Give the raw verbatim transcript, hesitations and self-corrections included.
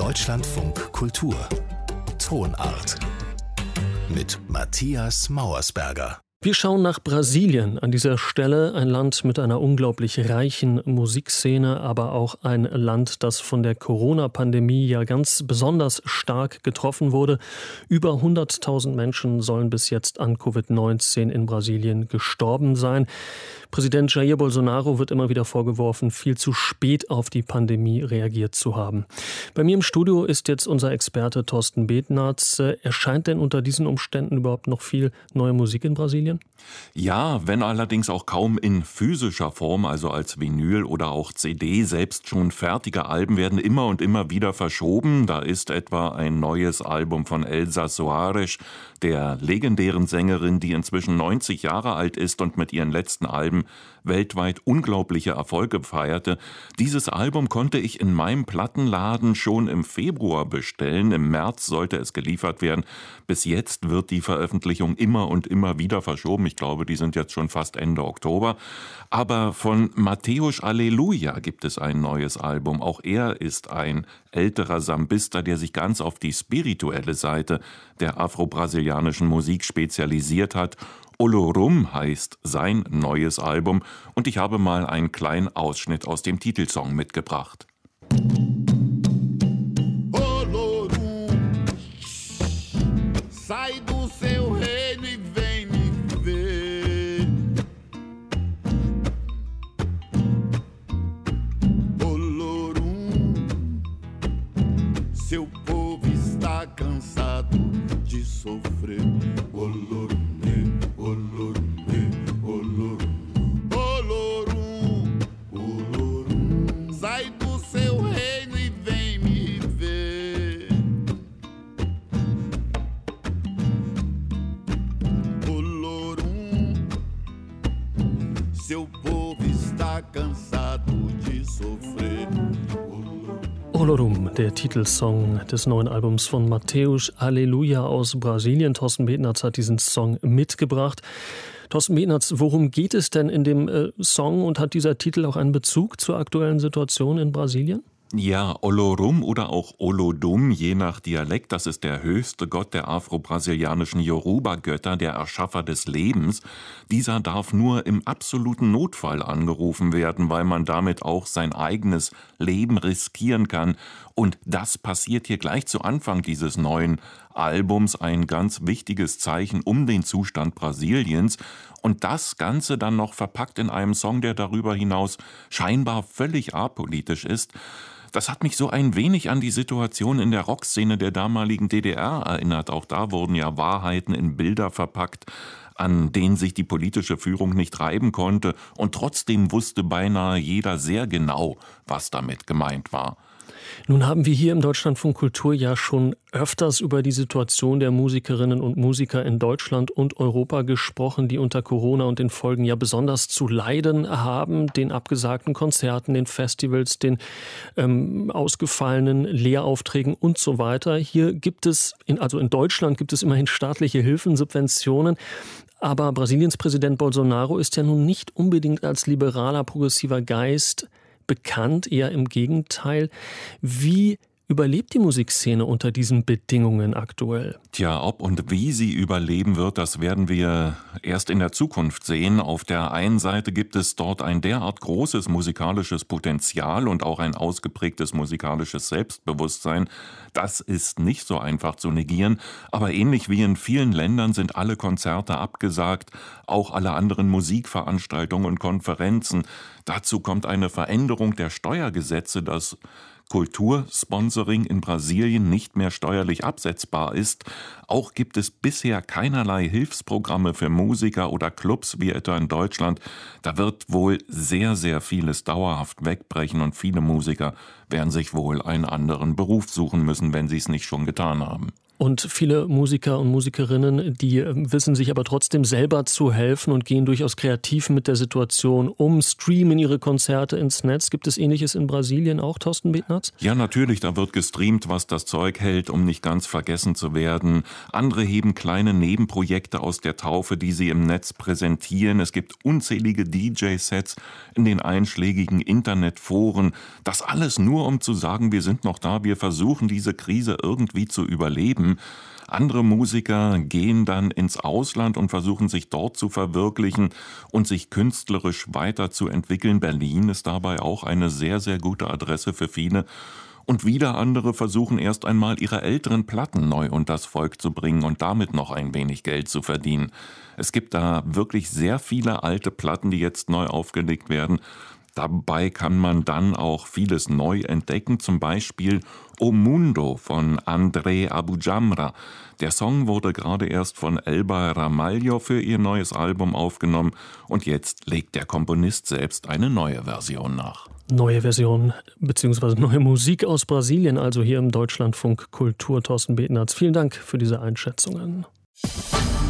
Deutschlandfunk Kultur Tonart mit Matthias Mauersberger. Wir schauen nach Brasilien. An dieser Stelle ein Land mit einer unglaublich reichen Musikszene, aber auch ein Land, das von der Corona-Pandemie ja ganz besonders stark getroffen wurde. Über hunderttausend Menschen sollen bis jetzt an Covid neunzehn in Brasilien gestorben sein. Präsident Jair Bolsonaro wird immer wieder vorgeworfen, viel zu spät auf die Pandemie reagiert zu haben. Bei mir im Studio ist jetzt unser Experte Thorsten Betnarz. Erscheint denn unter diesen Umständen überhaupt noch viel neue Musik in Brasilien? Ja, wenn allerdings auch kaum in physischer Form, also als Vinyl oder auch C D. Selbst schon fertige Alben werden immer und immer wieder verschoben. Da ist etwa ein neues Album von Elsa Soares, der legendären Sängerin, die inzwischen neunzig Jahre alt ist und mit ihren letzten Alben weltweit unglaubliche Erfolge feierte. Dieses Album konnte ich in meinem Plattenladen schon im Februar bestellen. Im März sollte es geliefert werden. Bis jetzt wird die Veröffentlichung immer und immer wieder verschoben. Ich glaube, die sind jetzt schon fast Ende Oktober. Aber von Mateus Aleluia gibt es ein neues Album. Auch er ist ein älterer Sambista, der sich ganz auf die spirituelle Seite der afro-brasilianischen Musik spezialisiert hat. Olorum heißt sein neues Album und ich habe mal einen kleinen Ausschnitt aus dem Titelsong mitgebracht. Olorum, sai do seu reino e vem me ver. Olorum, seu povo está cansado de sofrer. Olorum. Olorum, der Titelsong des neuen Albums von Mateus Aleluia aus Brasilien. Thorsten Betnarz hat diesen Song mitgebracht. Thorsten Betnarz, worum geht es denn in dem äh, Song und hat dieser Titel auch einen Bezug zur aktuellen Situation in Brasilien? Ja, Olorum oder auch Olodum, je nach Dialekt, das ist der höchste Gott der afro-brasilianischen Yoruba-Götter, der Erschaffer des Lebens. Dieser darf nur im absoluten Notfall angerufen werden, weil man damit auch sein eigenes Leben riskieren kann. Und das passiert hier gleich zu Anfang dieses neuen Albums, ein ganz wichtiges Zeichen um den Zustand Brasiliens. Und das Ganze dann noch verpackt in einem Song, der darüber hinaus scheinbar völlig apolitisch ist. Das hat mich so ein wenig an die Situation in der Rockszene der damaligen D D R erinnert. Auch da wurden ja Wahrheiten in Bilder verpackt, an denen sich die politische Führung nicht reiben konnte. Und trotzdem wusste beinahe jeder sehr genau, was damit gemeint war. Nun haben wir hier im Deutschlandfunk Kultur ja schon öfters über die Situation der Musikerinnen und Musiker in Deutschland und Europa gesprochen, die unter Corona und den Folgen ja besonders zu leiden haben, den abgesagten Konzerten, den Festivals, den ähm, ausgefallenen Lehraufträgen und so weiter. Hier gibt es, in, also in Deutschland gibt es immerhin staatliche Hilfen, Subventionen. Aber Brasiliens Präsident Bolsonaro ist ja nun nicht unbedingt als liberaler, progressiver Geist bekannt, eher im Gegenteil. Wie überlebt die Musikszene unter diesen Bedingungen aktuell? Tja, ob und wie sie überleben wird, das werden wir erst in der Zukunft sehen. Auf der einen Seite gibt es dort ein derart großes musikalisches Potenzial und auch ein ausgeprägtes musikalisches Selbstbewusstsein. Das ist nicht so einfach zu negieren, aber ähnlich wie in vielen Ländern sind alle Konzerte abgesagt, auch alle anderen Musikveranstaltungen und Konferenzen. Dazu kommt eine Veränderung der Steuergesetze, das Kultursponsoring in Brasilien nicht mehr steuerlich absetzbar ist. Auch gibt es bisher keinerlei Hilfsprogramme für Musiker oder Clubs wie etwa in Deutschland. Da wird wohl sehr, sehr vieles dauerhaft wegbrechen und viele Musiker werden sich wohl einen anderen Beruf suchen müssen, wenn sie es nicht schon getan haben. Und viele Musiker und Musikerinnen, die wissen sich aber trotzdem selber zu helfen und gehen durchaus kreativ mit der Situation um, streamen ihre Konzerte ins Netz. Gibt es Ähnliches in Brasilien auch, Thorsten Betnarz? Ja, natürlich, da wird gestreamt, was das Zeug hält, um nicht ganz vergessen zu werden. Andere heben kleine Nebenprojekte aus der Taufe, die sie im Netz präsentieren. Es gibt unzählige D J-Sets in den einschlägigen Internetforen. Das alles nur, um zu sagen, wir sind noch da, wir versuchen diese Krise irgendwie zu überleben. Andere Musiker gehen dann ins Ausland und versuchen sich dort zu verwirklichen und sich künstlerisch weiterzuentwickeln. Berlin ist dabei auch eine sehr, sehr gute Adresse für viele. Und wieder andere versuchen erst einmal ihre älteren Platten neu unters Volk zu bringen und damit noch ein wenig Geld zu verdienen. Es gibt da wirklich sehr viele alte Platten, die jetzt neu aufgelegt werden. Dabei kann man dann auch vieles neu entdecken, zum Beispiel O Mundo von André Abujamra. Der Song wurde gerade erst von Elba Ramalho für ihr neues Album aufgenommen und jetzt legt der Komponist selbst eine neue Version nach. Neue Version bzw. neue Musik aus Brasilien, also hier im Deutschlandfunk Kultur. Thorsten Betnarz, vielen Dank für diese Einschätzungen.